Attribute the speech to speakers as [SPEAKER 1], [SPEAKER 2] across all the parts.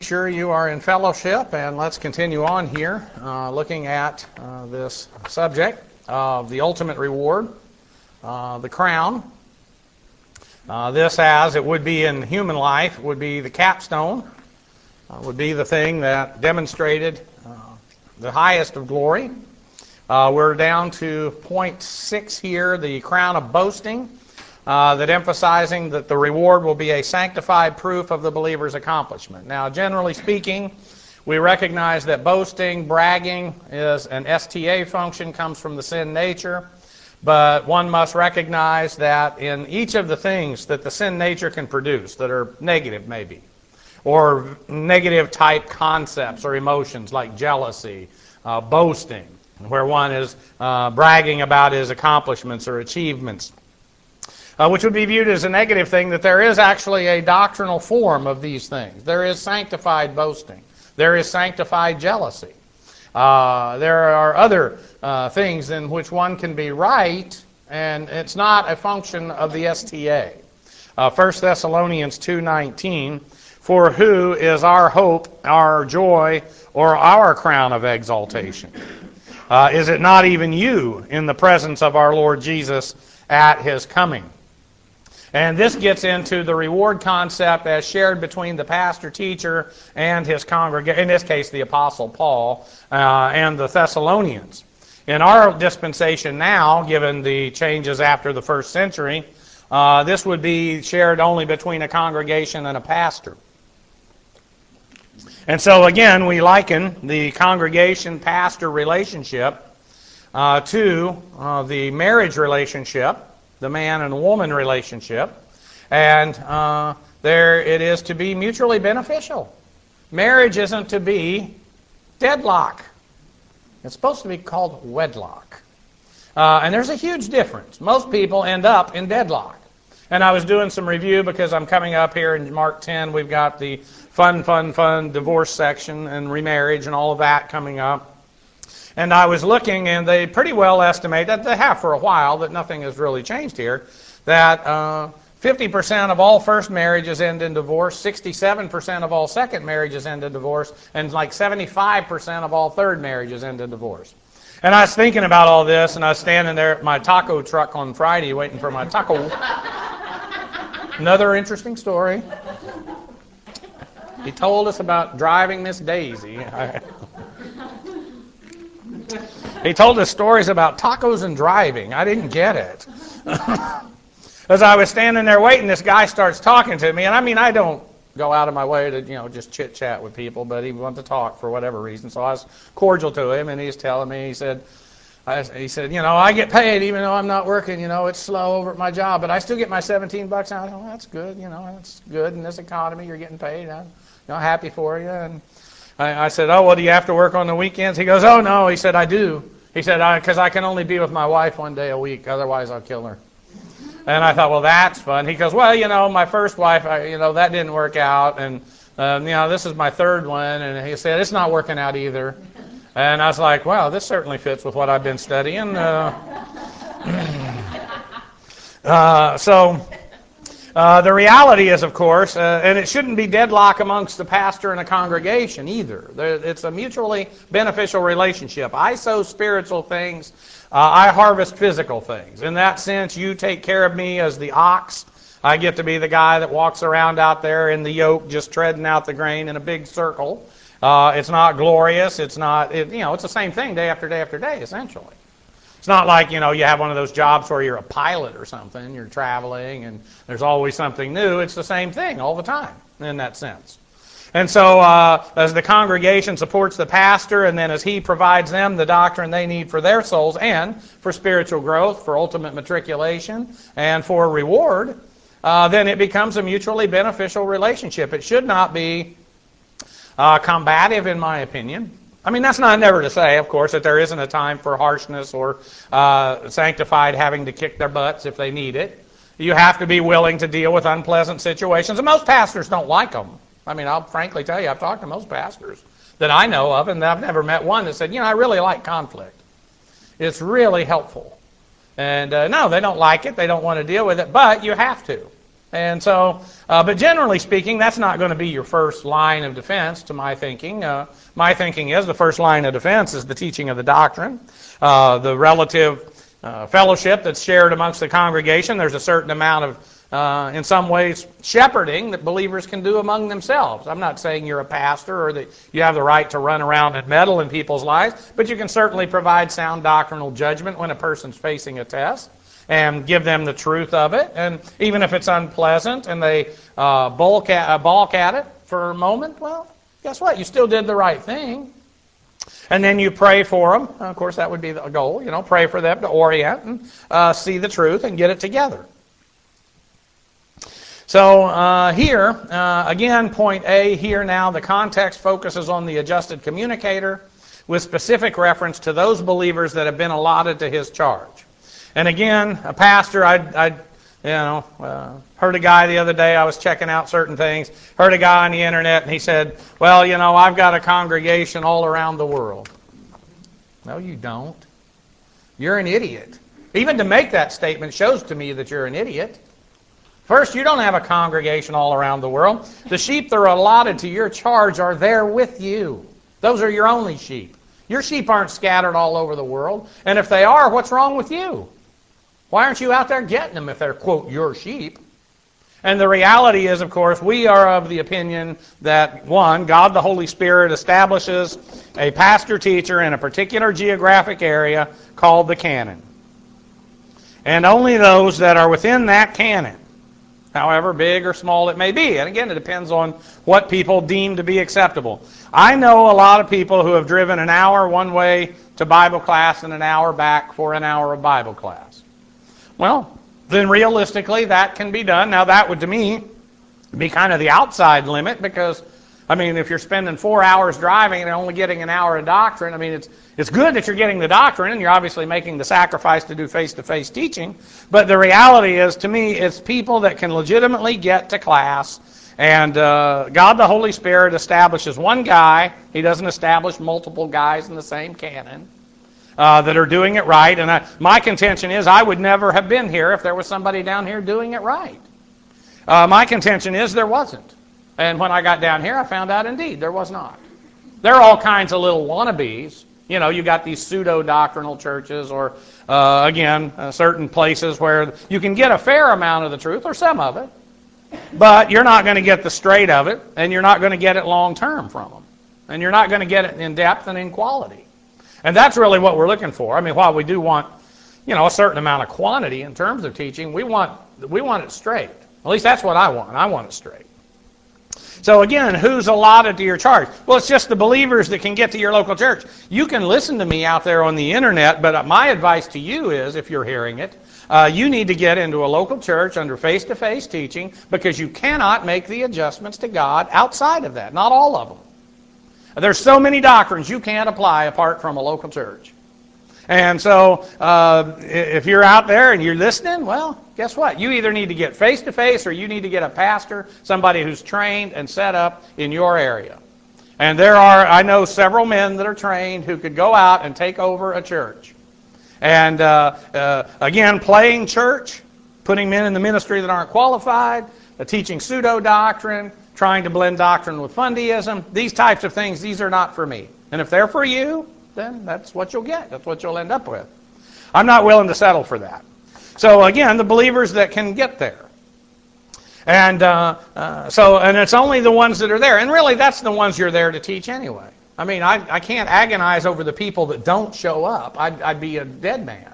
[SPEAKER 1] Sure you are in fellowship, and let's continue on here looking at this subject of the ultimate reward, the crown. This, as it would be in human life, would be the capstone, would be the thing that demonstrated the highest of glory. We're down to point 6 here, the crown of boasting, that emphasizing that the reward will be a sanctified proof of the believer's accomplishment. Now, generally speaking, we recognize that boasting, bragging is an STA function, comes from the sin nature, but one must recognize that in each of the things that the sin nature can produce, that are negative maybe, or negative type concepts or emotions like jealousy, boasting, where one is bragging about his accomplishments or achievements, which would be viewed as a negative thing, that there is actually a doctrinal form of these things. There is sanctified boasting. There is sanctified jealousy. There are other things in which one can be right, and it's not a function of the STA. 1 Thessalonians 2:19, for who is our hope, our joy, or our crown of exaltation? Is it not even you in the presence of our Lord Jesus at His coming? And this gets into the reward concept as shared between the pastor-teacher and his congregation, in this case the Apostle Paul, and the Thessalonians. In our dispensation now, given the changes after the first century, this would be shared only between a congregation and a pastor. And so again, we liken the congregation-pastor relationship to the marriage relationship, the man and woman relationship, and there it is to be mutually beneficial. Marriage isn't to be deadlock. It's supposed to be called wedlock. And there's a huge difference. Most people end up in deadlock. And I was doing some review because I'm coming up here in Mark 10. We've got the fun divorce section and remarriage and all of that coming up. And I was looking, and they pretty well estimate that they have for a while, that nothing has really changed here, that 50% of all first marriages end in divorce, 67% of all second marriages end in divorce, and like 75% of all third marriages end in divorce. And I was thinking about all this, and I was standing there at my taco truck on Friday waiting for my taco. Another interesting story. He told us about driving Miss Daisy. He told us stories about tacos and driving. I didn't get it. As I was standing there waiting, this guy starts talking to me. And I mean, I don't go out of my way to, just chit-chat with people, but he wanted to talk for whatever reason. So I was cordial to him, and he's telling me, he said, I get paid even though I'm not working. It's slow over at my job, but I still get my $17 an hour. That's good. That's good in this economy. You're getting paid. I'm happy for you. And I said, oh, well, do you have to work on the weekends? He goes, oh, no. He said, I do. He said, because I can only be with my wife one day a week. Otherwise, I'll kill her. And I thought, well, that's fun. He goes, well, my first wife, that didn't work out. And, this is my third one. And he said, it's not working out either. And I was like, wow, this certainly fits with what I've been studying. The reality is, of course, and it shouldn't be deadlock amongst the pastor and a congregation either. It's a mutually beneficial relationship. I sow spiritual things. I harvest physical things. In that sense, you take care of me as the ox. I get to be the guy that walks around out there in the yoke, just treading out the grain in a big circle. It's not glorious. It's not. It's the same thing day after day after day, essentially. It's not like, you have one of those jobs where you're a pilot or something, you're traveling, and there's always something new. It's the same thing all the time in that sense. And so as the congregation supports the pastor, and then as he provides them the doctrine they need for their souls and for spiritual growth, for ultimate matriculation, and for reward, then it becomes a mutually beneficial relationship. It should not be combative, in my opinion. I mean, that's not never to say, of course, that there isn't a time for harshness or sanctified having to kick their butts if they need it. You have to be willing to deal with unpleasant situations, and most pastors don't like them. I mean, I'll frankly tell you, I've talked to most pastors that I know of, and I've never met one that said, I really like conflict. It's really helpful. And no, they don't like it. They don't want to deal with it, but you have to. And so, but generally speaking, that's not going to be your first line of defense to my thinking. My thinking is the first line of defense is the teaching of the doctrine, the relative fellowship that's shared amongst the congregation. There's a certain amount of, in some ways, shepherding that believers can do among themselves. I'm not saying you're a pastor or that you have the right to run around and meddle in people's lives, but you can certainly provide sound doctrinal judgment when a person's facing a test and give them the truth of it. And even if it's unpleasant and they balk at it for a moment, well, guess what? You still did the right thing. And then you pray for them. Of course, that would be the goal. Pray for them to orient and see the truth and get it together. So here, again, point A here now, the context focuses on the adjusted communicator with specific reference to those believers that have been allotted to his charge. And again, a pastor, I heard a guy the other day, I was checking out certain things, heard a guy on the internet, and he said, well, I've got a congregation all around the world. No, you don't. You're an idiot. Even to make that statement shows to me that you're an idiot. First, you don't have a congregation all around the world. The sheep that are allotted to your charge are there with you. Those are your only sheep. Your sheep aren't scattered all over the world. And if they are, what's wrong with you? Why aren't you out there getting them if they're, quote, your sheep? And the reality is, of course, we are of the opinion that, one, God the Holy Spirit establishes a pastor-teacher in a particular geographic area called the canon. And only those that are within that canon, however big or small it may be. And again, it depends on what people deem to be acceptable. I know a lot of people who have driven an hour one way to Bible class and an hour back for an hour of Bible class. Well, then realistically, that can be done. Now, that would, to me, be kind of the outside limit because, if you're spending 4 hours driving and only getting an hour of doctrine, it's good that you're getting the doctrine and you're obviously making the sacrifice to do face-to-face teaching. But the reality is, to me, it's people that can legitimately get to class. And God the Holy Spirit establishes one guy. He doesn't establish multiple guys in the same canon that are doing it right. And my contention is I would never have been here if there was somebody down here doing it right. My contention is there wasn't. And when I got down here, I found out, indeed, there was not. There are all kinds of little wannabes. You got these pseudo-doctrinal churches or, certain places where you can get a fair amount of the truth or some of it, but you're not going to get the straight of it, and you're not going to get it long-term from them. And you're not going to get it in depth and in quality. And that's really what we're looking for. While we do want, a certain amount of quantity in terms of teaching, we want it straight. At least that's what I want. I want it straight. So again, who's allotted to your charge? Well, it's just the believers that can get to your local church. You can listen to me out there on the internet, but my advice to you is, if you're hearing it, you need to get into a local church under face-to-face teaching because you cannot make the adjustments to God outside of that. Not all of them. There's so many doctrines you can't apply apart from a local church. And so if you're out there and you're listening, well, guess what? You either need to get face-to-face or you need to get a pastor, somebody who's trained and set up in your area. And I know several men that are trained who could go out and take over a church. And again, playing church, putting men in the ministry that aren't qualified, teaching pseudo-doctrine, trying to blend doctrine with fundeism, these types of things, these are not for me. And if they're for you, then that's what you'll get. That's what you'll end up with. I'm not willing to settle for that. So again, the believers that can get there. And and it's only the ones that are there. And really, that's the ones you're there to teach anyway. I can't agonize over the people that don't show up. I'd be a dead man.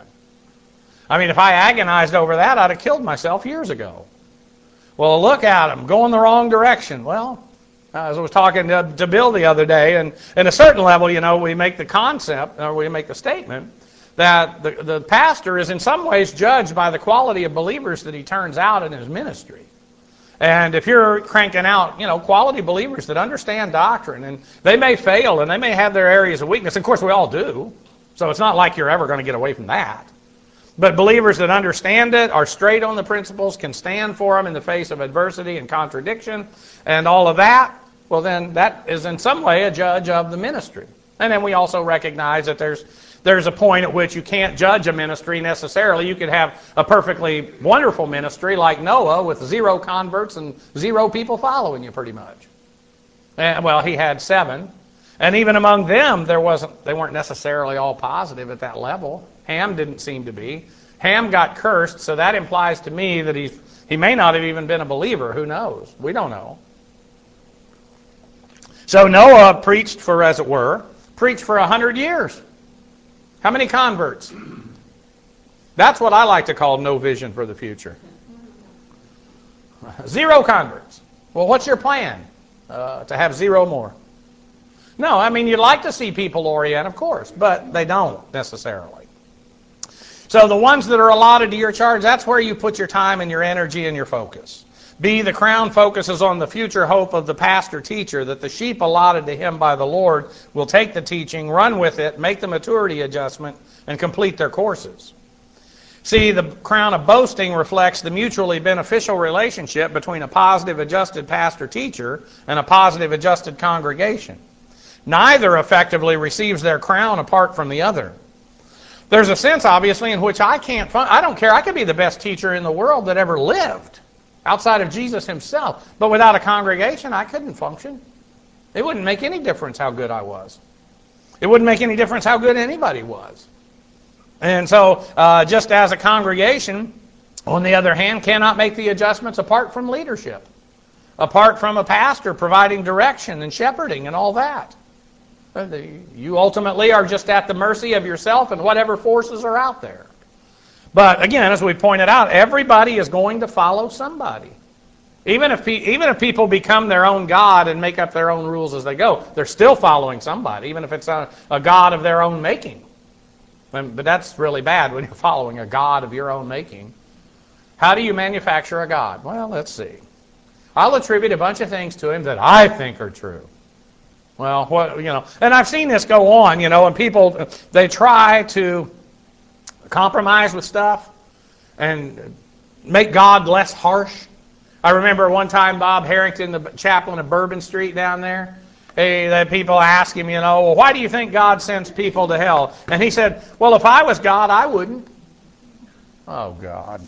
[SPEAKER 1] If I agonized over that, I'd have killed myself years ago. Well, look at them, going the wrong direction. Well, as I was talking to Bill the other day, and at a certain level, we make the concept, or we make the statement, that the pastor is in some ways judged by the quality of believers that he turns out in his ministry. And if you're cranking out, quality believers that understand doctrine, and they may fail, and they may have their areas of weakness. Of course, we all do. So it's not like you're ever going to get away from that. But believers that understand it, are straight on the principles, can stand for them in the face of adversity and contradiction, and all of that, well then that is in some way a judge of the ministry. And then we also recognize that there's a point at which you can't judge a ministry necessarily. You could have a perfectly wonderful ministry like Noah with 0 converts and 0 people following you pretty much. Well, he had 7. And even among them, they weren't necessarily all positive at that level. Ham didn't seem to be. Ham got cursed, so that implies to me that he may not have even been a believer. Who knows? We don't know. So Noah preached for, as it were, preached for 100 years. How many converts? That's what I like to call no vision for the future. 0 converts. Well, what's your plan? To have 0 more. No, I mean, you'd like to see people orient, of course, but they don't necessarily. So the ones that are allotted to your charge, that's where you put your time and your energy and your focus. B, the crown focuses on the future hope of the pastor-teacher, that the sheep allotted to him by the Lord will take the teaching, run with it, make the maturity adjustment, and complete their courses. C, the crown of boasting reflects the mutually beneficial relationship between a positive adjusted pastor-teacher and a positive adjusted congregation. Neither effectively receives their crown apart from the other. There's a sense, obviously, in which I don't care. I could be the best teacher in the world that ever lived, outside of Jesus himself. But without a congregation, I couldn't function. It wouldn't make any difference how good I was. It wouldn't make any difference how good anybody was. And so, just as a congregation, on the other hand, cannot make the adjustments apart from leadership, apart from a pastor providing direction and shepherding and all that. You ultimately are just at the mercy of yourself and whatever forces are out there. But again, as we pointed out, everybody is going to follow somebody. Even if people become their own God and make up their own rules as they go, they're still following somebody, even if it's a God of their own making. But that's really bad when you're following a God of your own making. How do you manufacture a God? Well, let's see. I'll attribute a bunch of things to him that I think are true. Well, and I've seen this go on, and people, they try to compromise with stuff and make God less harsh. I remember one time Bob Harrington, the chaplain of Bourbon Street down there, the people ask him, well, why do you think God sends people to hell? And he said, well, if I was God, I wouldn't. Oh, God.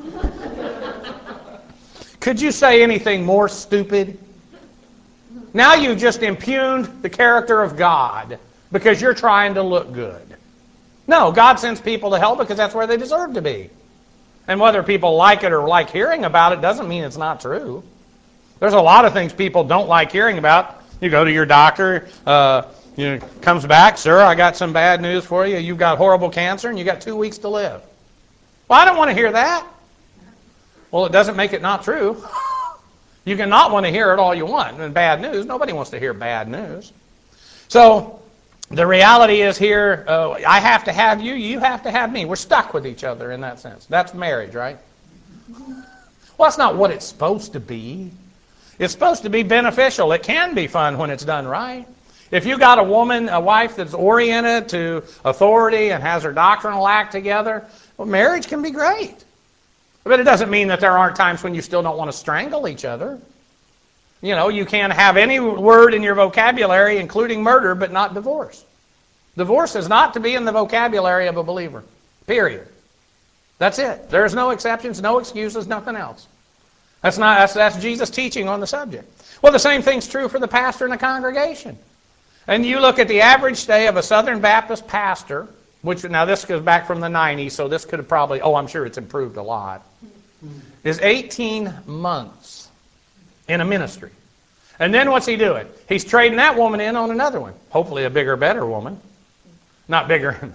[SPEAKER 1] Could you say anything more stupid? Now you've just impugned the character of God because you're trying to look good. No, God sends people to hell because that's where they deserve to be. And whether people like it or like hearing about it doesn't mean it's not true. There's a lot of things people don't like hearing about. You go to your doctor, comes back, sir, I got some bad news for you. You've got horrible cancer and you got 2 weeks to live. Well, I don't want to hear that. Well, it doesn't make it not true. You can not want to hear it all you want. And bad news, nobody wants to hear bad news. So the reality is here, I have to have you, you have to have me. We're stuck with each other in that sense. That's marriage, right? Well, that's not what it's supposed to be. It's supposed to be beneficial. It can be fun when it's done right. If you got a wife that's oriented to authority and has her doctrinal act together, well, marriage can be great. But it doesn't mean that there aren't times when you still don't want to strangle each other. You can have any word in your vocabulary, including murder, but not divorce. Divorce is not to be in the vocabulary of a believer. Period. That's it. There's no exceptions, no excuses, nothing else. That's Jesus' teaching on the subject. Well, the same thing's true for the pastor in a congregation. And you look at the average stay of a Southern Baptist pastor, which now this goes back from the 90s, so this could have probably, I'm sure it's improved a lot, is 18 months in a ministry. And then what's he doing? He's trading that woman in on another one. Hopefully a bigger, better woman. Not bigger,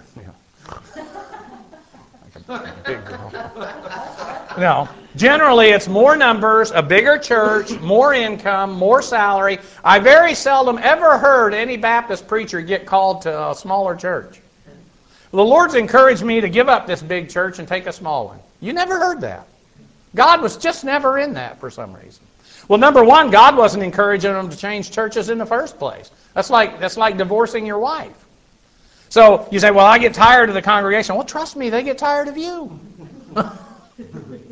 [SPEAKER 1] like a big girl. No. Generally, it's more numbers, a bigger church, more income, more salary. I very seldom ever heard any Baptist preacher get called to a smaller church. The Lord's encouraged me to give up this big church and take a small one. You never heard that. God was just never in that for some reason. Well, number one, God wasn't encouraging them to change churches in the first place. That's like divorcing your wife. So you say, well, I get tired of the congregation. Well, trust me, they get tired of you.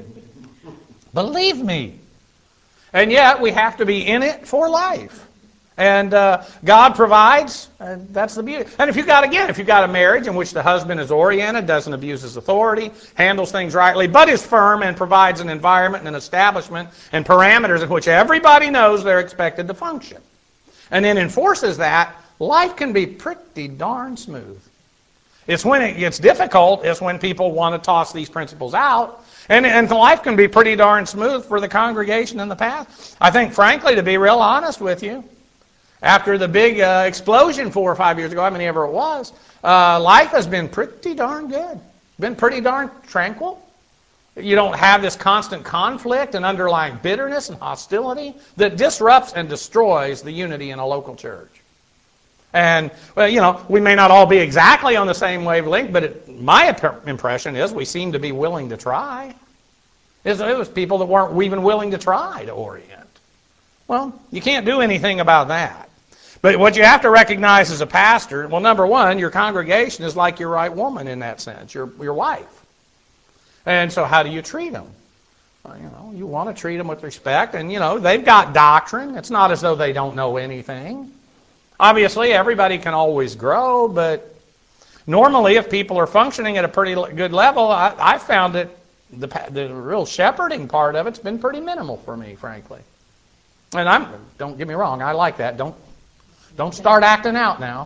[SPEAKER 1] Believe me. And yet, we have to be in it for life. And God provides, and that's the beauty. And if you got a marriage in which the husband is oriented, doesn't abuse his authority, handles things rightly, but is firm and provides an environment and an establishment and parameters in which everybody knows they're expected to function, and then enforces that, life can be pretty darn smooth. It's when it gets difficult, it's when people want to toss these principles out. And life can be pretty darn smooth for the congregation in the past. I think, frankly, to be real honest with you, after the big explosion 4 or 5 years ago, how many ever it was, life has been pretty darn good. Been pretty darn tranquil. You don't have this constant conflict and underlying bitterness and hostility that disrupts and destroys the unity in a local church. And, well, we may not all be exactly on the same wavelength, but my impression is we seem to be willing to try. It was people that weren't even willing to try to orient. Well, you can't do anything about that. But what you have to recognize as a pastor, well, number one, your congregation is like your right woman in that sense, your wife. And so how do you treat them? Well, you want to treat them with respect. And, they've got doctrine. It's not as though they don't know anything. Obviously, everybody can always grow, but normally if people are functioning at a pretty good level, I found that the real shepherding part of it's been pretty minimal for me, frankly. And don't get me wrong, I like that. Don't start acting out now.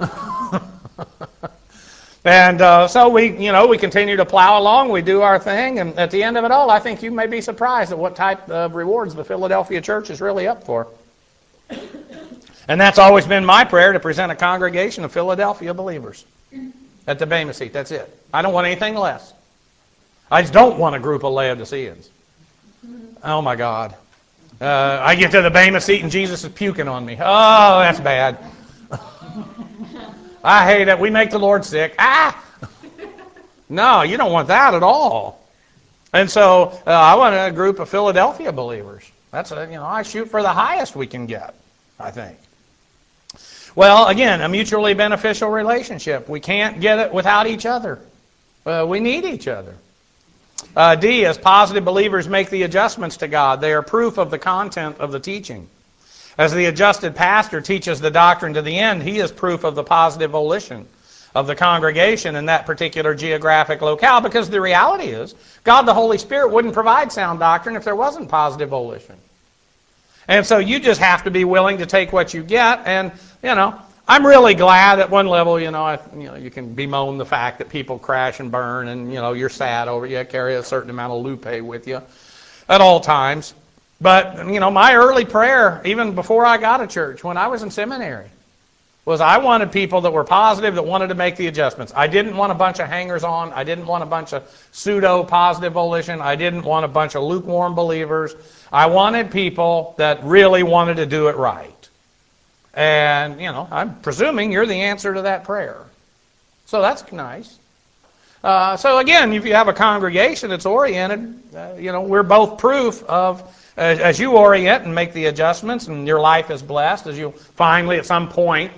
[SPEAKER 1] And so we continue to plow along. We do our thing, and at the end of it all, I think you may be surprised at what type of rewards the Philadelphia church is really up for. And that's always been my prayer, to present a congregation of Philadelphia believers at the Bema seat. That's it. I don't want anything less. I just don't want a group of Laodiceans. Oh my God. I get to the Bema seat and Jesus is puking on me. Oh, that's bad. I hate it. We make the Lord sick. No, you don't want that at all. And so I want a group of Philadelphia believers. That's I shoot for the highest we can get, I think. Well, again, a mutually beneficial relationship. We can't get it without each other. We need each other. D, as positive believers make the adjustments to God, they are proof of the content of the teaching. As the adjusted pastor teaches the doctrine to the end, he is proof of the positive volition of the congregation in that particular geographic locale, because the reality is, God the Holy Spirit wouldn't provide sound doctrine if there wasn't positive volition. And so you just have to be willing to take what you get. And, I'm really glad at one level, you can bemoan the fact that people crash and burn, and, you're sad over it. You carry a certain amount of lupe with you at all times. But, my early prayer, even before I got a church, when I was in seminary, was I wanted people that were positive, that wanted to make the adjustments. I didn't want a bunch of hangers-on. I didn't want a bunch of pseudo-positive volition. I didn't want a bunch of lukewarm believers. I wanted people that really wanted to do it right. And, I'm presuming you're the answer to that prayer. So that's nice. So again, if you have a congregation that's oriented, we're both proof of, as you orient and make the adjustments and your life is blessed, as you finally at some point,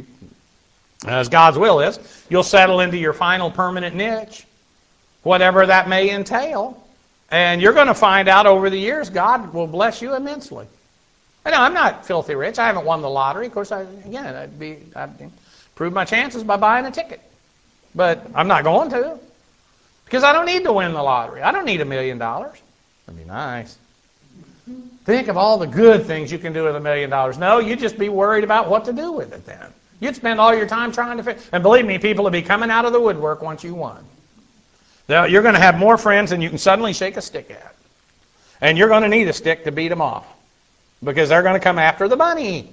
[SPEAKER 1] as God's will is, you'll settle into your final permanent niche, whatever that may entail. And you're going to find out over the years, God will bless you immensely. I know I'm not filthy rich. I haven't won the lottery. Of course, I'd prove my chances by buying a ticket. But I'm not going to, because I don't need to win the lottery. I don't need $1 million. That'd be nice. Think of all the good things you can do with $1 million. No, you'd just be worried about what to do with it then. You'd spend all your time trying to fit. And believe me, people will be coming out of the woodwork once you won. You're going to have more friends than you can suddenly shake a stick at. And you're going to need a stick to beat them off, because they're going to come after the money.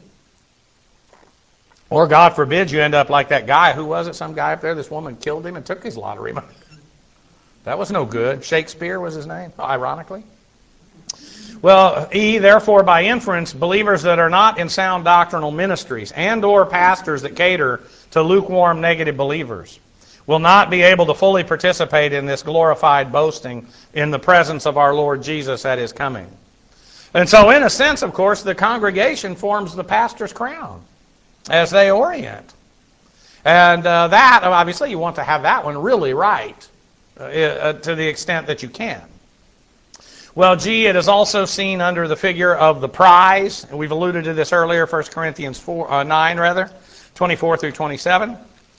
[SPEAKER 1] Or, God forbid, you end up like that guy. Who was it? Some guy up there. This woman killed him and took his lottery money. That was no good. Shakespeare was his name, ironically. Well, E, therefore, by inference, believers that are not in sound doctrinal ministries and or pastors that cater to lukewarm negative believers will not be able to fully participate in this glorified boasting in the presence of our Lord Jesus at His coming. And so, in a sense, of course, the congregation forms the pastor's crown as they orient. And that, obviously, you want to have that one really right to the extent that you can. Well, G, it is also seen under the figure of the prize. We've alluded to this earlier, 1 Corinthians 9, 24 through 27.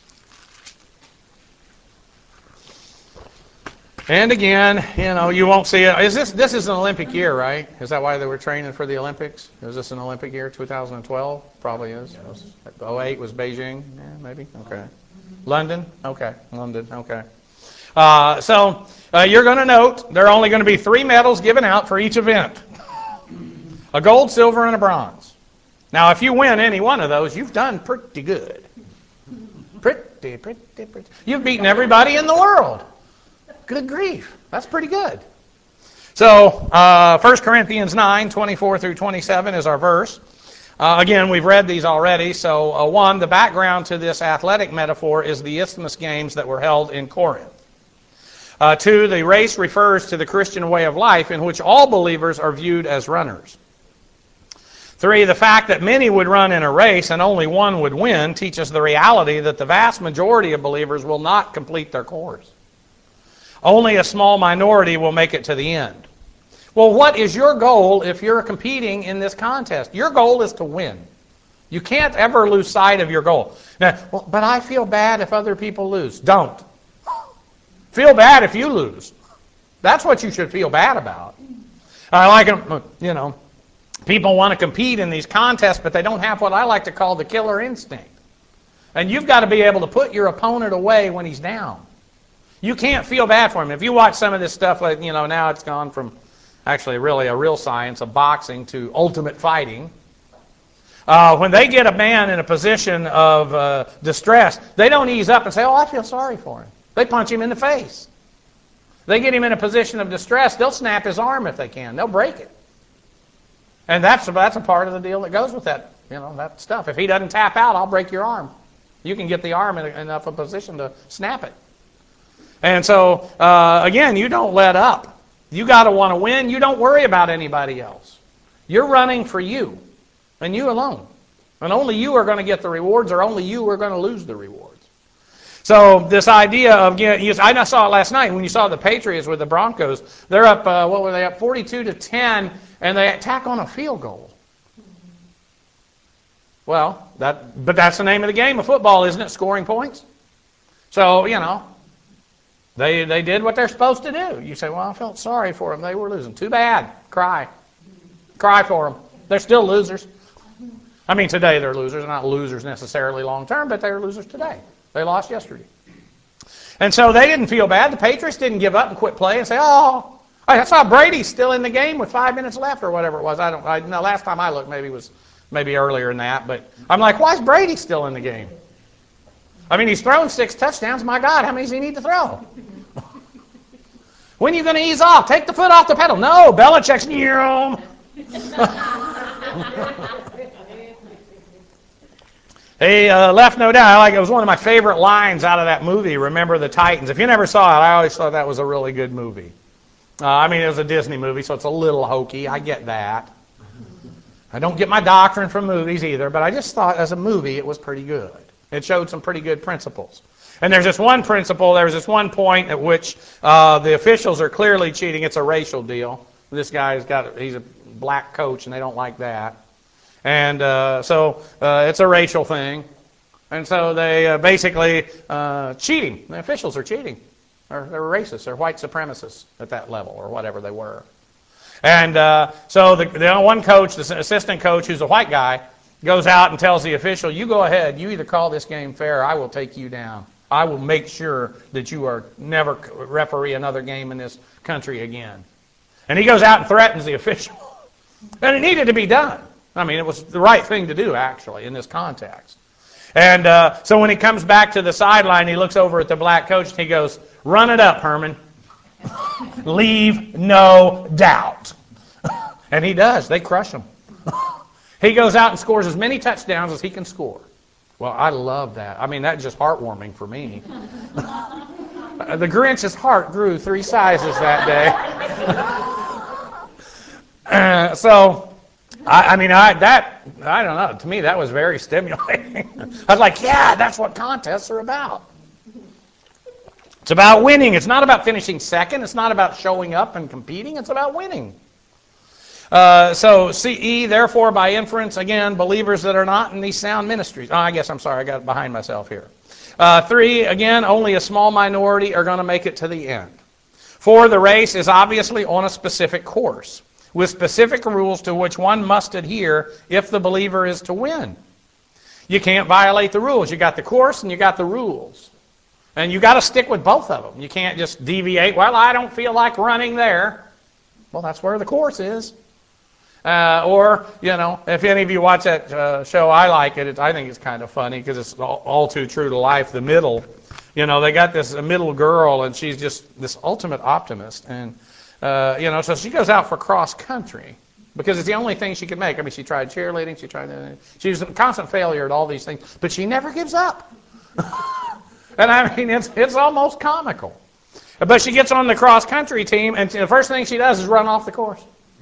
[SPEAKER 1] And again, you won't see it. This is an Olympic year, right? Is that why they were training for the Olympics? Is this an Olympic year, 2012? Probably is. 08 was Beijing? Yeah, maybe? Okay. London? Okay. London, okay. So you're going to note there are only going to be 3 medals given out for each event. A gold, silver, and a bronze. Now, if you win any one of those, you've done pretty good. Pretty. You've beaten everybody in the world. Good grief. That's pretty good. So 1 Corinthians 9, 24 through 27 is our verse. Again, we've read these already. So 1, the background to this athletic metaphor is the Isthmus Games that were held in Corinth. 2, the race refers to the Christian way of life in which all believers are viewed as runners. 3, the fact that many would run in a race and only one would win teaches the reality that the vast majority of believers will not complete their course. Only a small minority will make it to the end. Well, what is your goal if you're competing in this contest? Your goal is to win. You can't ever lose sight of your goal. Now, but I feel bad if other people lose. Don't. Feel bad if you lose. That's what you should feel bad about. I like them, people want to compete in these contests, but they don't have what I like to call the killer instinct. And you've got to be able to put your opponent away when he's down. You can't feel bad for him. If you watch some of this stuff, like now it's gone from actually really a real science of boxing to ultimate fighting. When they get a man in a position of distress, they don't ease up and say, I feel sorry for him. They punch him in the face. They get him in a position of distress, they'll snap his arm if they can. They'll break it. And that's a part of the deal that goes with that, that stuff. If he doesn't tap out, I'll break your arm. You can get the arm in enough a position to snap it. And so, again, you don't let up. You got to want to win. You don't worry about anybody else. You're running for you, and you alone. And only you are going to get the rewards, or only you are going to lose the rewards. So this idea of, I saw it last night when you saw the Patriots with the Broncos. They're up, what were they up, 42-10, and they tack on a field goal. Well, but that's the name of the game of football, isn't it? Scoring points. So, They did what they're supposed to do. You say, I felt sorry for them. They were losing. Too bad. Cry. Cry for them. They're still losers. I mean, today they're losers. They're not losers necessarily long term, but they're losers today. They lost yesterday. And so they didn't feel bad. The Patriots didn't give up and quit playing and say, I saw Brady's still in the game with 5 minutes left or whatever it was. Last time I looked, maybe it was earlier than that. But I'm like, why is Brady still in the game? I mean, he's thrown 6 touchdowns. My God, how many does he need to throw? When are you going to ease off? Take the foot off the pedal. No, Belichick's He left no doubt. It was one of my favorite lines out of that movie, Remember the Titans. If you never saw it, I always thought that was a really good movie. It was a Disney movie, so it's a little hokey. I get that. I don't get my doctrine from movies either, but I just thought as a movie it was pretty good. It showed some pretty good principles. And there's this one principle, there's this one point at which the officials are clearly cheating. It's a racial deal. This guy's he's a black coach, and they don't like that. And so it's a racial thing. And so they basically cheating. The officials are cheating. They're racist. They're white supremacists at that level, or whatever they were. And so the one coach, the assistant coach, who's a white guy, goes out and tells the official, you go ahead, you either call this game fair or I will take you down. I will make sure that you are never referee another game in this country again. And he goes out and threatens the official. And it needed to be done. It was the right thing to do, actually, in this context. And so when he comes back to the sideline, he looks over at the black coach and he goes, run it up, Herman. Leave no doubt. And he does. They crush him. He goes out and scores as many touchdowns as he can score. Well, I love that. That's just heartwarming for me. The Grinch's heart grew 3 sizes that day. I don't know. To me, that was very stimulating. I was like, yeah, that's what contests are about. It's about winning. It's not about finishing second. It's not about showing up and competing. It's about winning. So CE, therefore, by inference, again, believers that are not in these sound ministries. Oh, I got behind myself here. 3, again, only a small minority are going to make it to the end. 4, the race is obviously on a specific course with specific rules to which one must adhere if the believer is to win. You can't violate the rules. You got the course and you got the rules. And you got to stick with both of them. You can't just deviate. Well, I don't feel like running there. Well, that's where the course is. Or, if any of you watch that show, I like it. I think it's kind of funny because it's all too true to life. The Middle, they got this middle girl, and she's just this ultimate optimist. And, so she goes out for cross country because it's the only thing she could make. I mean, she tried cheerleading. She was a constant failure at all these things, but she never gives up. And I mean, it's almost comical. But she gets on the cross country team, and the first thing she does is run off the course.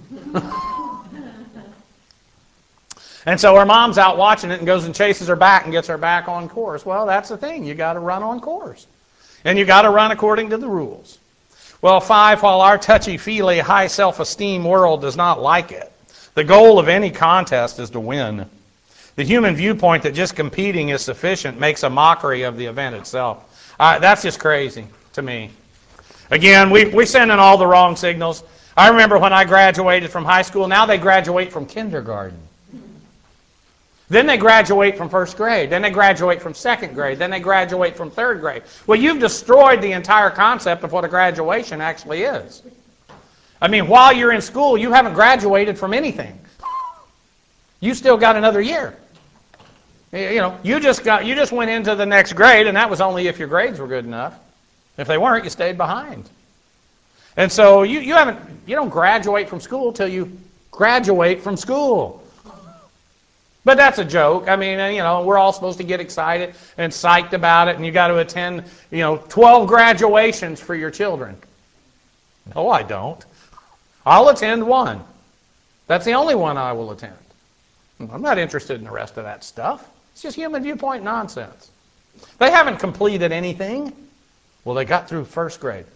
[SPEAKER 1] And so her mom's out watching it and goes and chases her back and gets her back on course. Well, that's the thing. You got to run on course. And you got to run according to the rules. Well, 5, while our touchy-feely, high self-esteem world does not like it, the goal of any contest is to win. The human viewpoint that just competing is sufficient makes a mockery of the event itself. That's just crazy to me. Again, we send in all the wrong signals. I remember when I graduated from high school. Now they graduate from kindergarten. Then they graduate from first grade. Then they graduate from second grade. Then they graduate from third grade. Well, you've destroyed the entire concept of what a graduation actually is. I mean, while you're in school, you haven't graduated from anything. You still got another year. You just went into the next grade, and that was only if your grades were good enough. If they weren't, you stayed behind. And so you don't graduate from school till you graduate from school. But that's a joke. I mean, we're all supposed to get excited and psyched about it, and you got to attend, 12 graduations for your children. No, I don't. I'll attend one. That's the only one I will attend. I'm not interested in the rest of that stuff. It's just human viewpoint nonsense. They haven't completed anything. Well, they got through first grade.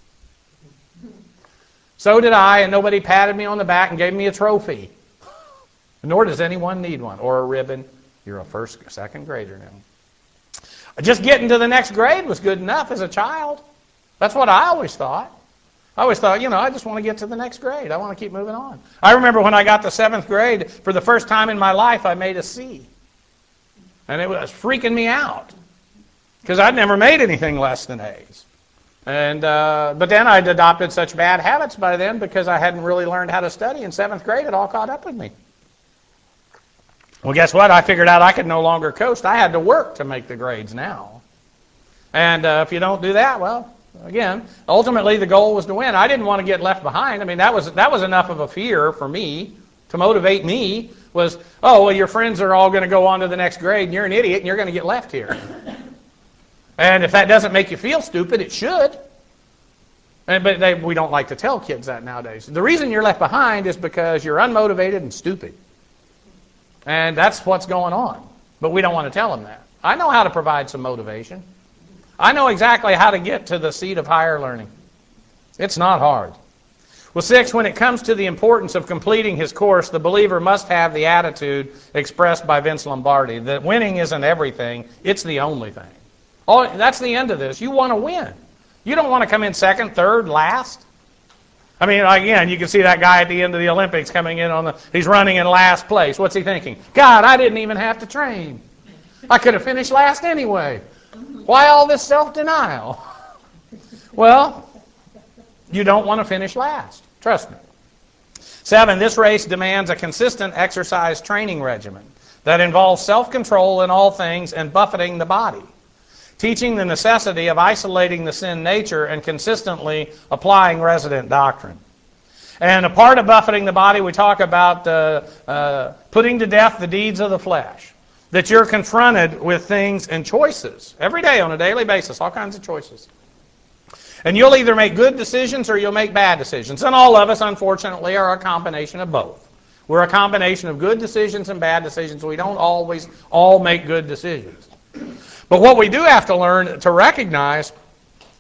[SPEAKER 1] So did I, and nobody patted me on the back and gave me a trophy. Nor does anyone need one, or a ribbon. You're a second grader now. Just getting to the next grade was good enough as a child. That's what I always thought. I always thought, I just want to get to the next grade. I want to keep moving on. I remember when I got to 7th grade, for the first time in my life, I made a C. And it was freaking me out because I'd never made anything less than A's. But then I'd adopted such bad habits by then because I hadn't really learned how to study. In 7th grade, it all caught up with me. Well, guess what? I figured out I could no longer coast. I had to work to make the grades now. And if you don't do that, well, again, ultimately the goal was to win. I didn't want to get left behind. I mean, that was enough of a fear for me to motivate me was, your friends are all going to go on to the next grade, and you're an idiot, and you're going to get left here. And if that doesn't make you feel stupid, it should. But we don't like to tell kids that nowadays. The reason you're left behind is because you're unmotivated and stupid. And that's what's going on. But we don't want to tell them that. I know how to provide some motivation. I know exactly how to get to the seat of higher learning. It's not hard. Well, 6, when it comes to the importance of completing his course, the believer must have the attitude expressed by Vince Lombardi that winning isn't everything, it's the only thing. That's the end of this. You want to win. You don't want to come in second, third, last. I mean, again, you can see that guy at the end of the Olympics coming in he's running in last place. What's he thinking? God, I didn't even have to train. I could have finished last anyway. Why all this self-denial? Well, you don't want to finish last. Trust me. 7, this race demands a consistent exercise training regimen that involves self-control in all things and buffeting the body, teaching the necessity of isolating the sin nature and consistently applying resident doctrine. And a part of buffeting the body, we talk about putting to death the deeds of the flesh, that you're confronted with things and choices every day on a daily basis, all kinds of choices. And you'll either make good decisions or you'll make bad decisions. And all of us, unfortunately, are a combination of both. We're a combination of good decisions and bad decisions. We don't always all make good decisions. But what we do have to learn to recognize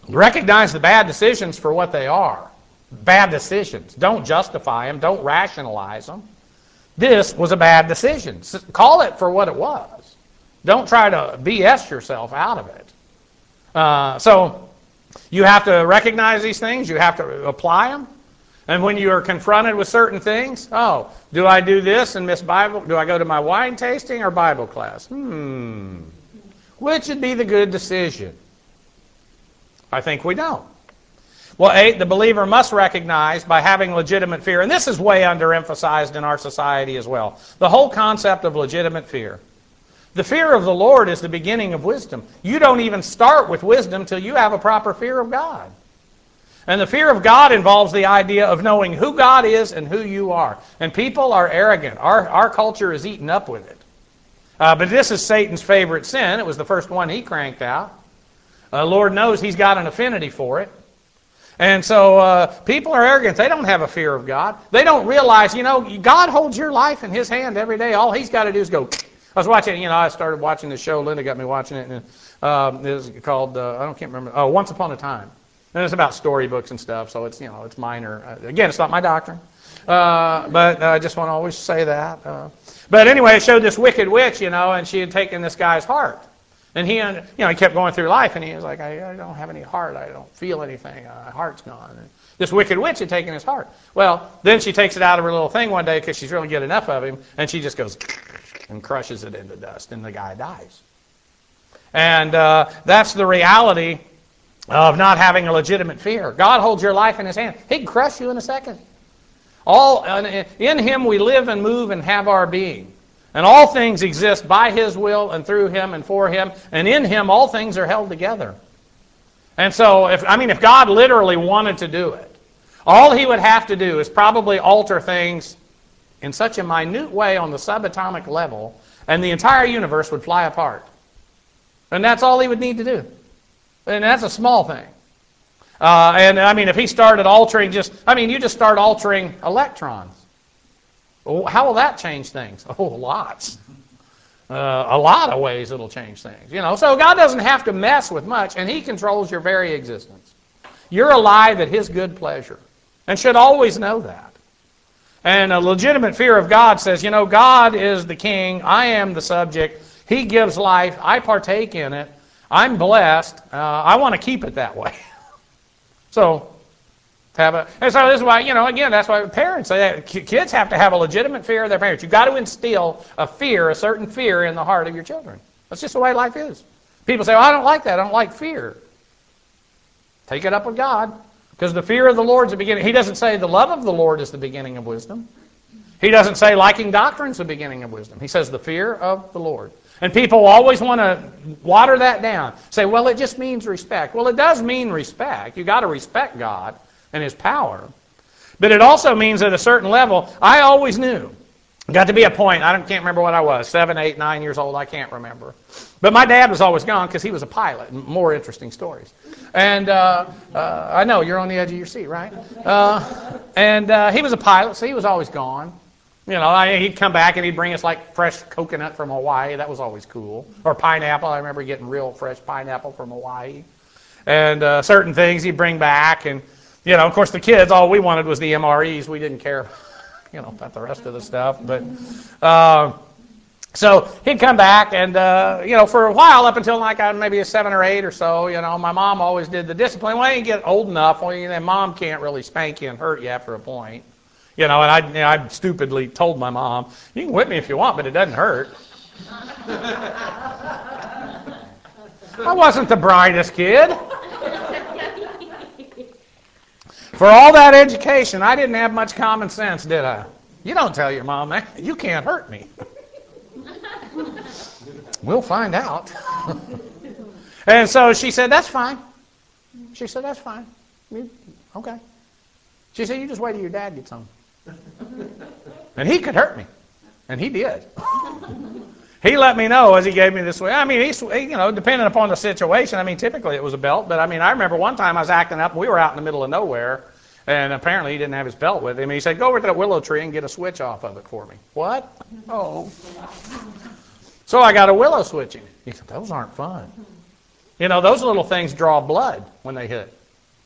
[SPEAKER 1] Recognize the bad decisions for what they are. Bad decisions. Don't justify them. Don't rationalize them. This was a bad decision. Call it for what it was. Don't try to BS yourself out of it. So you have to recognize these things. You have to apply them. And when you are confronted with certain things, do I do this and miss Bible? Do I go to my wine tasting or Bible class? Which would be the good decision? I think we don't. Well, 8, the believer must recognize by having legitimate fear, and this is way underemphasized in our society as well, the whole concept of legitimate fear. The fear of the Lord is the beginning of wisdom. You don't even start with wisdom till you have a proper fear of God. And the fear of God involves the idea of knowing who God is and who you are. And people are arrogant. Our culture is eaten up with it. But this is Satan's favorite sin. It was the first one he cranked out. Lord knows he's got an affinity for it. And so people are arrogant. They don't have a fear of God. They don't realize, God holds your life in his hand every day. All he's got to do is go. I was watching, I started watching this show. Linda got me watching it. And it was called, can't remember. Once Upon a Time. And it's about storybooks and stuff, so it's, it's minor. Again, it's not my doctrine. But I just want to always say that. But anyway, it showed this wicked witch, and she had taken this guy's heart. And he kept going through life, and he was like, I don't have any heart. I don't feel anything. My heart's gone. And this wicked witch had taken his heart. Well, then she takes it out of her little thing one day because she's really get enough of him, and she just goes and crushes it into dust, and the guy dies. And that's the reality of not having a legitimate fear. God holds your life in his hand. He can crush you in a second. In him we live and move and have our being. And all things exist by his will and through him and for him. And in him all things are held together. And so, if God literally wanted to do it, all he would have to do is probably alter things in such a minute way on the subatomic level, and the entire universe would fly apart. And that's all he would need to do. And that's a small thing. If he started altering you just start altering electrons. How will that change things? Lots. A lot of ways it'll change things. So God doesn't have to mess with much, and he controls your very existence. You're alive at his good pleasure, and should always know that. And a legitimate fear of God says, God is the king, I am the subject, he gives life, I partake in it, I'm blessed, I want to keep it that way. And so this is why, again, that's why parents say kids have to have a legitimate fear of their parents. You've got to instill a certain fear in the heart of your children. That's just the way life is. People say, I don't like that. I don't like fear. Take it up with God. Because the fear of the Lord is the beginning. He doesn't say the love of the Lord is the beginning of wisdom. He doesn't say liking doctrine is the beginning of wisdom. He says the fear of the Lord. And people always want to water that down. Say, well, it just means respect. Well, it does mean respect. You've got to respect God and his power. But it also means at a certain level, I always knew. Got to be a point, can't remember what I was, 7, 8, 9 years old, I can't remember. But my dad was always gone because he was a pilot. More interesting stories. And I know, you're on the edge of your seat, right? He was a pilot, so he was always gone. He'd come back and he'd bring us like fresh coconut from Hawaii. That was always cool. Or pineapple. I remember getting real fresh pineapple from Hawaii. And certain things he'd bring back. And, of course, the kids, all we wanted was the MREs. We didn't care, about the rest of the stuff. But so he'd come back and, for a while, up until like maybe a 7 or 8 or so, my mom always did the discipline. Well, you get old enough, mom can't really spank you and hurt you after a point. And I stupidly told my mom, you can whip me if you want, but it doesn't hurt. I wasn't the brightest kid. For all that education, I didn't have much common sense, did I? You don't tell your mom that. You can't hurt me. We'll find out. And so she said, that's fine. She said, that's fine. Okay. She said, you just wait till your dad gets home. And he could hurt me. And he did. He let me know as he gave me this way. Depending upon the situation. Typically it was a belt. But, I remember one time I was acting up. We were out in the middle of nowhere. And apparently he didn't have his belt with him. He said, go over to that willow tree and get a switch off of it for me. What? Oh. So I got a willow switching. He said, those aren't fun. Those little things draw blood when they hit.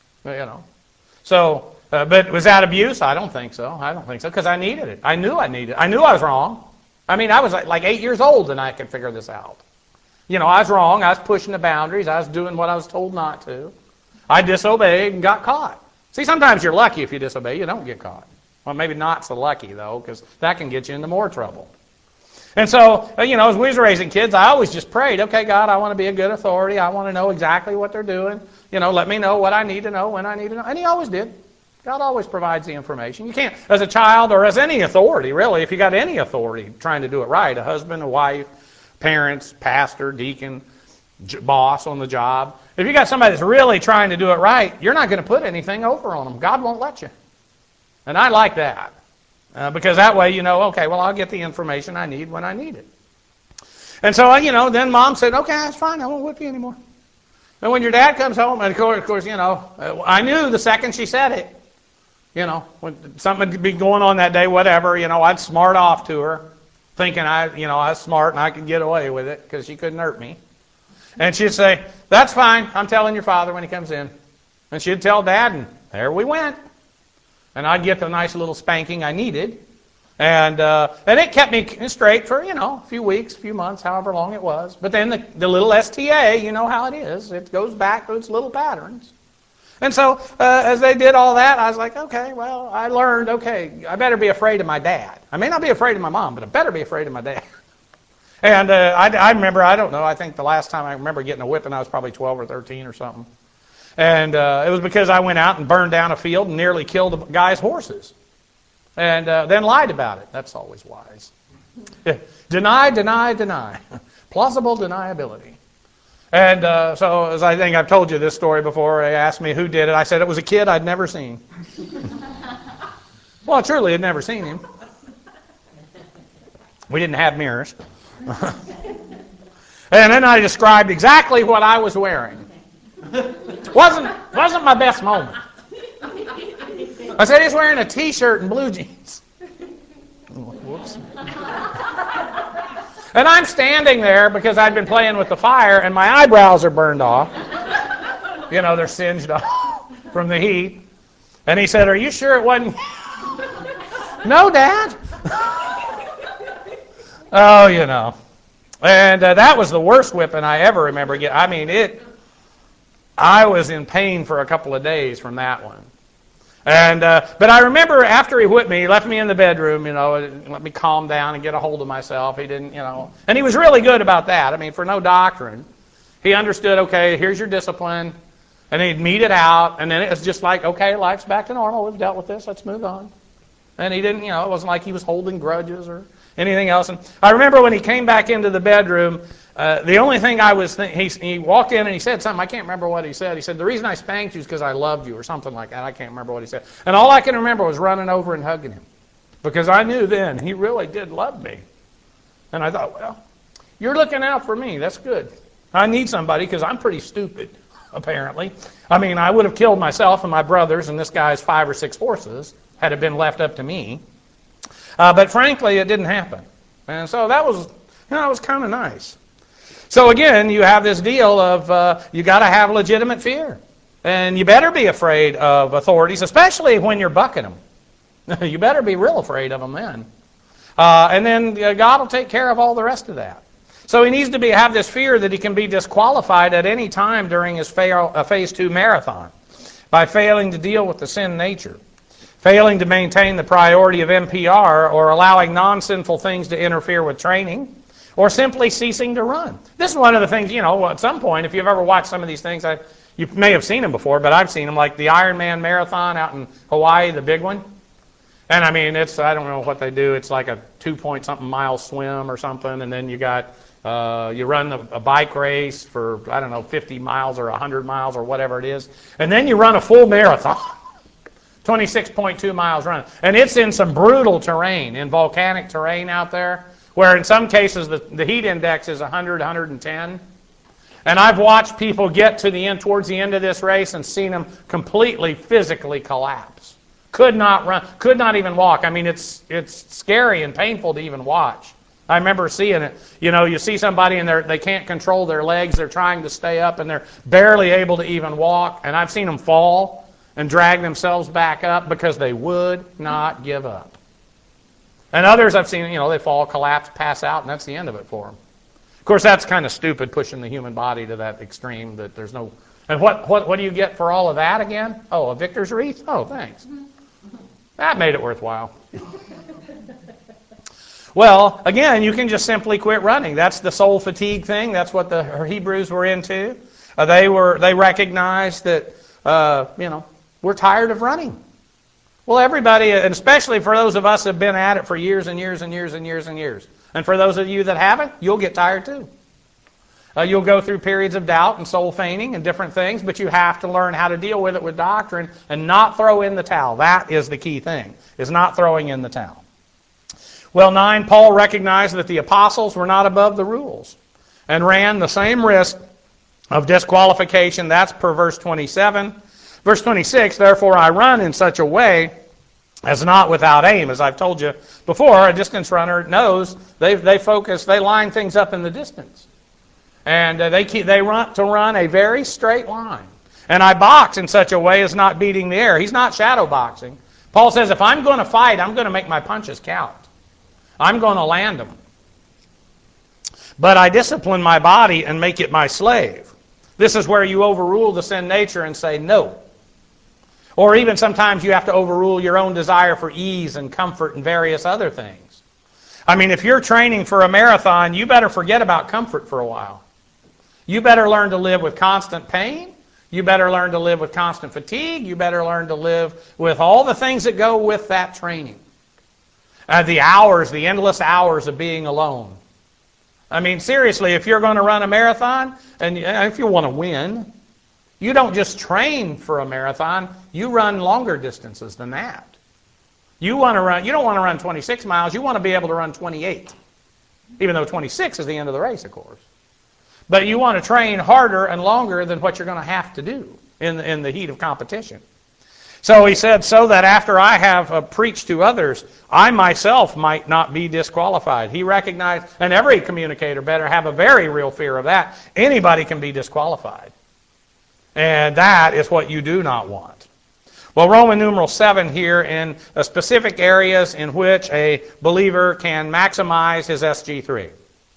[SPEAKER 1] So, but was that abuse? I don't think so. Because I needed it. I knew I needed it. I knew I was wrong. I was like 8 years old and I could figure this out. I was wrong. I was pushing the boundaries. I was doing what I was told not to. I disobeyed and got caught. See, sometimes you're lucky if you disobey. You don't get caught. Well, maybe not so lucky, though, because that can get you into more trouble. And so, as we was raising kids, I always just prayed, okay, God, I want to be a good authority. I want to know exactly what they're doing. Let me know what I need to know, when I need to know. And He always did. God always provides the information. You can't, as a child or as any authority, really, if you got any authority trying to do it right, a husband, a wife, parents, pastor, deacon, boss on the job, if you got somebody that's really trying to do it right, you're not going to put anything over on them. God won't let you. And I like that. Because that way okay, well, I'll get the information I need when I need it. And so, then Mom said, okay, that's fine, I won't whip you anymore. And when your dad comes home, and of course, I knew the second she said it, when something would be going on that day, whatever, I'd smart off to her, thinking I was smart and I could get away with it because she couldn't hurt me. And she'd say, that's fine, I'm telling your father when he comes in. And she'd tell Dad, and there we went. And I'd get the nice little spanking I needed. And it kept me straight for, a few weeks, a few months, however long it was. But then the little STA, you know how it is. It goes back to its little patterns. And so as they did all that, I was like, okay, well, I learned, okay, I better be afraid of my dad. I may not be afraid of my mom, but I better be afraid of my dad. And I remember, I don't know, I think the last time I remember getting a whipping, I was probably 12 or 13 or something. And it was because I went out and burned down a field and nearly killed a guy's horses. And then lied about it. That's always wise. Deny. Plausible deniability. And so, as I think I've told you this story before, they asked me who did it. I said it was a kid I'd never seen. Well, truly, I'd never seen him. We didn't have mirrors. And then I described exactly what I was wearing. Wasn't my best moment. I said he's wearing a T-shirt and blue jeans. Whoops. And I'm standing there because I'd been playing with the fire and my eyebrows are burned off. They're singed off from the heat. And he said, are you sure it wasn't? No, Dad. Oh, And that was the worst whipping I ever remember getting. I was in pain for a couple of days from that one. And but I remember after he whipped me, he left me in the bedroom, let me calm down and get a hold of myself. He didn't, and he was really good about that. For no doctrine. He understood, okay, here's your discipline, and he'd mete it out, and then it was just like, okay, life's back to normal. We've dealt with this. Let's move on. And he didn't, it wasn't like he was holding grudges or anything else. And I remember when he came back into the bedroom, the only thing I was he walked in and he said something. I can't remember what he said. He said, the reason I spanked you is because I loved you or something like that. I can't remember what he said. And all I can remember was running over and hugging him because I knew then he really did love me. And I thought, well, you're looking out for me. That's good. I need somebody because I'm pretty stupid, apparently. I would have killed myself and my brothers and this guy's 5 or 6 horses had it been left up to me. But frankly, it didn't happen. And so that was, it was kind of nice. So again, you have this deal of you got to have legitimate fear. And you better be afraid of authorities, especially when you're bucking them. You better be real afraid of them then. And then God will take care of all the rest of that. So he needs to have this fear that he can be disqualified at any time during his Phase 2 marathon by failing to deal with the sin nature, failing to maintain the priority of NPR, or allowing non-sinful things to interfere with training, or simply ceasing to run. This is one of the things, at some point, if you've ever watched some of these things, you may have seen them before, but I've seen them, like the Ironman Marathon out in Hawaii, the big one. And I don't know what they do. It's like a 2-point-something mile swim or something, and then you got, you run a bike race for, 50 miles or 100 miles or whatever it is, and then you run a full marathon. 26.2 miles run. And it's in some brutal terrain, in volcanic terrain out there, where in some cases the heat index is 100, 110. And I've watched people get to the end, towards the end of this race, and seen them completely physically collapse. Could not run, could not even walk. It's scary and painful to even watch I remember seeing it. You know, you see somebody and they can't control their legs. They're trying to stay up and they're barely able to even walk. And I've seen them fall and drag themselves back up because they would not give up. And others I've seen, you know, they fall, collapse, pass out, and that's the end of it for them. Of course, that's kind of stupid, pushing the human body to that extreme that there's no... And what do you get for all of that again? Oh, a victor's wreath? Oh, thanks. That made it worthwhile. Well, again, you can just simply quit running. That's the soul fatigue thing. That's what the Hebrews were into. They recognized that, we're tired of running. Well, everybody, and especially for those of us that have been at it for years and years and years and years and years. And for those of you that haven't, you'll get tired too. You'll go through periods of doubt and soul fainting and different things, but you have to learn how to deal with it with doctrine and not throw in the towel. That is the key thing, is not throwing in the towel. Well, 9, Paul recognized that the apostles were not above the rules and ran the same risk of disqualification. That's per verse 27. Verse 26, therefore I run in such a way as not without aim. As I've told you before, a distance runner knows they line things up in the distance. And they want to run a very straight line. And I box in such a way as not beating the air. He's not shadow boxing. Paul says, if I'm going to fight, I'm going to make my punches count. I'm going to land them. But I discipline my body and make it my slave. This is where you overrule the sin nature and say no. Or even sometimes you have to overrule your own desire for ease and comfort and various other things. I mean, if you're training for a marathon, you better forget about comfort for a while. You better learn to live with constant pain. You better learn to live with constant fatigue. You better learn to live with all the things that go with that training. The endless hours of being alone. I mean, seriously, if you're going to run a marathon, and if you want to win, you don't just train for a marathon, you run longer distances than that. You don't want to run 26 miles, you want to be able to run 28. Even though 26 is the end of the race, of course. But you want to train harder and longer than what you're going to have to do in the heat of competition. So he said, so that after I have preached to others, I myself might not be disqualified. He recognized, and every communicator better have a very real fear of that. Anybody can be disqualified. And that is what you do not want. Well, Roman numeral 7 here in specific areas in which a believer can maximize his SG3.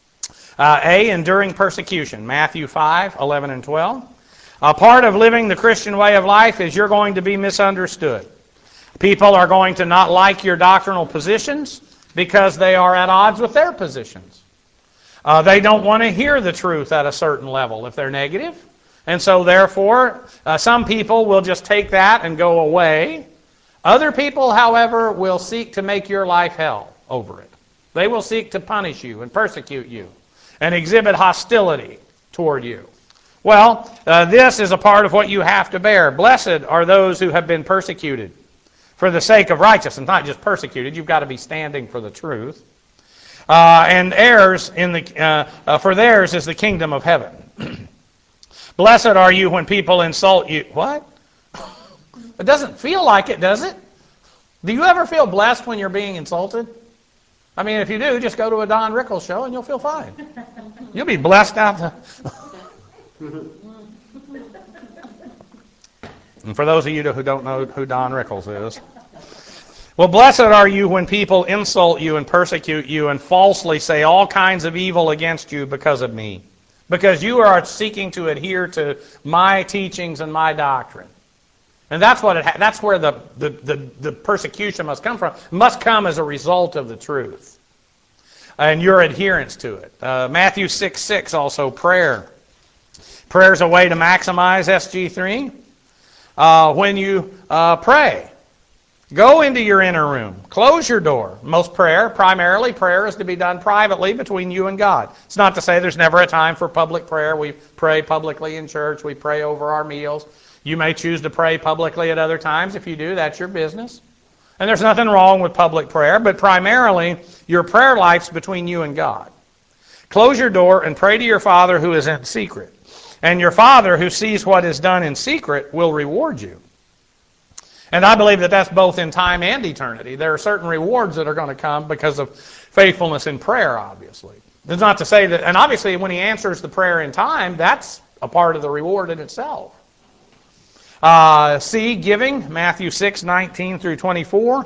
[SPEAKER 1] Enduring persecution, Matthew 5, 11 and 12. A part of living the Christian way of life is you're going to be misunderstood. People are going to not like your doctrinal positions because they are at odds with their positions. They don't want to hear the truth at a certain level if they're negative. And so therefore, some people will just take that and go away. Other people, however, will seek to make your life hell over it. They will seek to punish you and persecute you and exhibit hostility toward you. Well, this is a part of what you have to bear. Blessed are those who have been persecuted for the sake of righteousness. Not just persecuted, you've got to be standing for the truth. And heirs for theirs is the kingdom of heaven. Blessed are you when people insult you. What? It doesn't feel like it, does it? Do you ever feel blessed when you're being insulted? I mean, if you do, just go to a Don Rickles show and you'll feel fine. You'll be blessed out. And for those of you who don't know who Don Rickles is, well, blessed are you when people insult you and persecute you and falsely say all kinds of evil against you because of me. Because you are seeking to adhere to my teachings and my doctrine. And that's where the persecution must come from. It must come as a result of the truth and your adherence to it. Matthew 6:6 also, prayer. Prayer is a way to maximize SG3. When you pray, go into your inner room. Close your door. Primarily prayer is to be done privately between you and God. It's not to say there's never a time for public prayer. We pray publicly in church. We pray over our meals. You may choose to pray publicly at other times. If you do, that's your business. And there's nothing wrong with public prayer, but primarily your prayer life's between you and God. Close your door and pray to your Father who is in secret. And your Father who sees what is done in secret will reward you. And I believe that that's both in time and eternity. There are certain rewards that are going to come because of Faithfulness in prayer, obviously. It's not to say that, and obviously when he answers the prayer in time, that's a part of the reward in itself. C, giving, Matthew 6:19 through 24.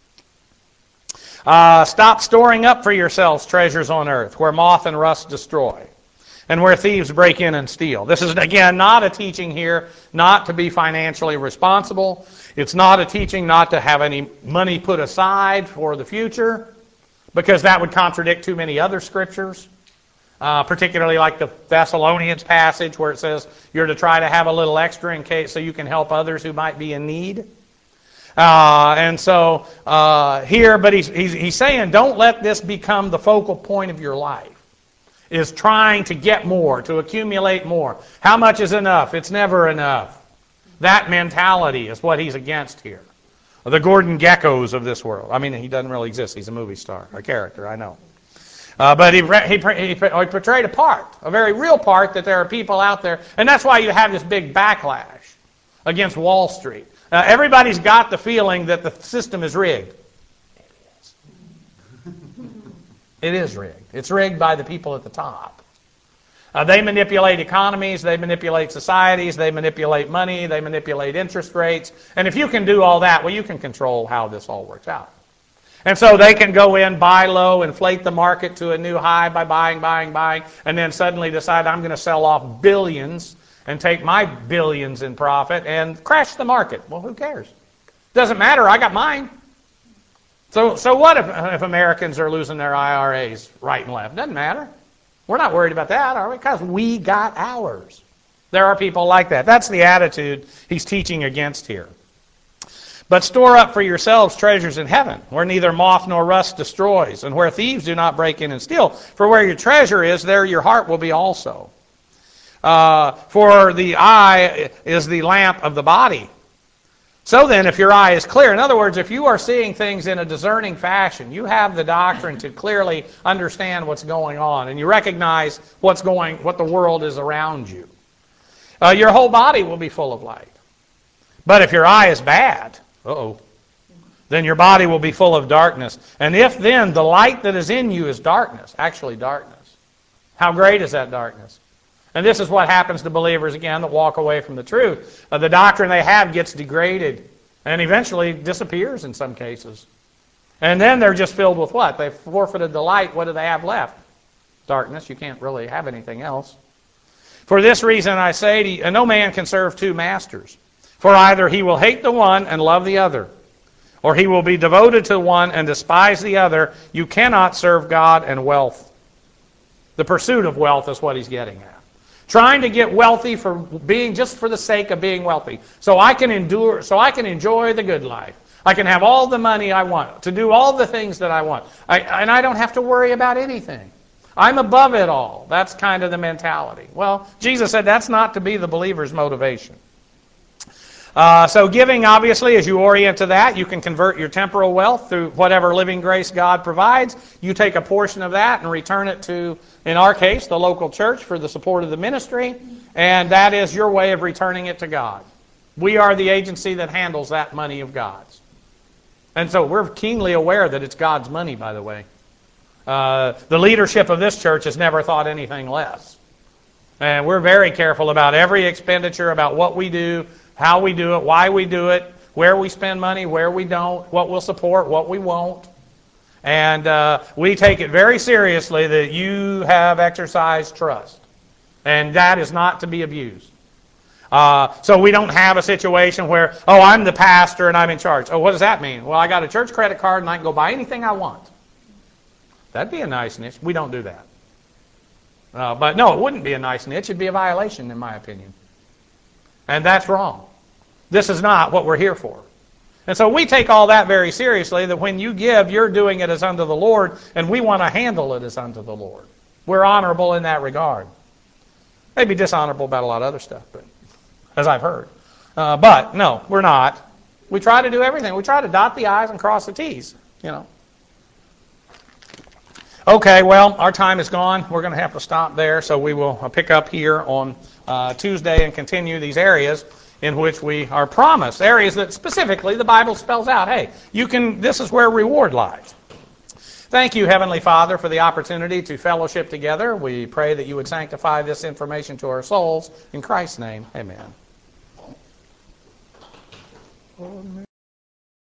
[SPEAKER 1] Stop storing up for yourselves treasures on earth, where moth and rust destroy, and where thieves break in and steal. This is, again, not a teaching here not to be financially responsible. It's not a teaching not to have any money put aside for the future, because that would contradict too many other scriptures, particularly like the Thessalonians passage where it says you're to try to have a little extra in case so you can help others who might be in need. And so here, but he's saying don't let this become the focal point of your life, is trying to get more, to accumulate more. How much is enough? It's never enough. That mentality is what he's against here. The Gordon Geckos of this world. I mean, he doesn't really exist. He's a movie star, a character, I know. But he portrayed a part, a very real part, that there are people out there. And that's why you have this big backlash against Wall Street. Everybody's got the feeling that the system is rigged. It is rigged. It's rigged by the people at the top. They manipulate economies, they manipulate societies, they manipulate money, they manipulate interest rates. And if you can do all that, well, you can control how this all works out. And so they can go in, buy low, inflate the market to a new high by buying, and then suddenly decide I'm going to sell off billions and take my billions in profit and crash the market. Well, who cares? Doesn't matter. I got mine. So what if Americans are losing their IRAs right and left? Doesn't matter. We're not worried about that, are we? Because we got ours. There are people like that. That's the attitude he's teaching against here. But store up for yourselves treasures in heaven, where neither moth nor rust destroys, and where thieves do not break in and steal. For where your treasure is, there your heart will be also. For the eye is the lamp of the body. So then, if your eye is clear, in other words, if you are seeing things in a discerning fashion, you have the doctrine to clearly understand what's going on, and you recognize what the world is around you, your whole body will be full of light. But if your eye is bad, then your body will be full of darkness. And if then the light that is in you is darkness, actually darkness, how great is that darkness? And this is what happens to believers, again, that walk away from the truth. The doctrine they have gets degraded and eventually disappears in some cases. And then they're just filled with what? They've forfeited the light. What do they have left? Darkness. You can't really have anything else. For this reason I say to you, no man can serve two masters. For either he will hate the one and love the other, or he will be devoted to one and despise the other. You cannot serve God and wealth. The pursuit of wealth is what he's getting at. Trying to get wealthy just for the sake of being wealthy. So I can enjoy the good life. I can have all the money I want, to do all the things that I want. And I don't have to worry about anything. I'm above it all. That's kind of the mentality. Well, Jesus said that's not to be the believer's motivation. So giving, obviously, as you orient to that, you can convert your temporal wealth through whatever living grace God provides. You take a portion of that and return it to, in our case, the local church for the support of the ministry, and that is your way of returning it to God. We are the agency that handles that money of God's. And so we're keenly aware that it's God's money, by the way. The leadership of this church has never thought anything less. And we're very careful about every expenditure, about what we do, how we do it, why we do it, where we spend money, where we don't, what we'll support, what we won't. And we take it very seriously that you have exercised trust. And that is not to be abused. So we don't have a situation where, I'm the pastor and I'm in charge. What does that mean? Well, I got a church credit card and I can go buy anything I want. That'd be a nice niche. We don't do that. But no, it wouldn't be a nice niche. It'd be a violation, in my opinion. And that's wrong. This is not what we're here for. And so we take all that very seriously, that when you give, you're doing it as unto the Lord, and we want to handle it as unto the Lord. We're honorable in that regard. Maybe dishonorable about a lot of other stuff, but as I've heard. But no, we're not. We try to do everything. We try to dot the I's and cross the T's, Okay, well, our time is gone. We're going to have to stop there, so we will pick up here on Tuesday and continue these areas in which we are promised, areas that specifically the Bible spells out. Hey, this is where reward lies. Thank you, Heavenly Father, for the opportunity to fellowship together. We pray that you would sanctify this information to our souls. In Christ's name, amen.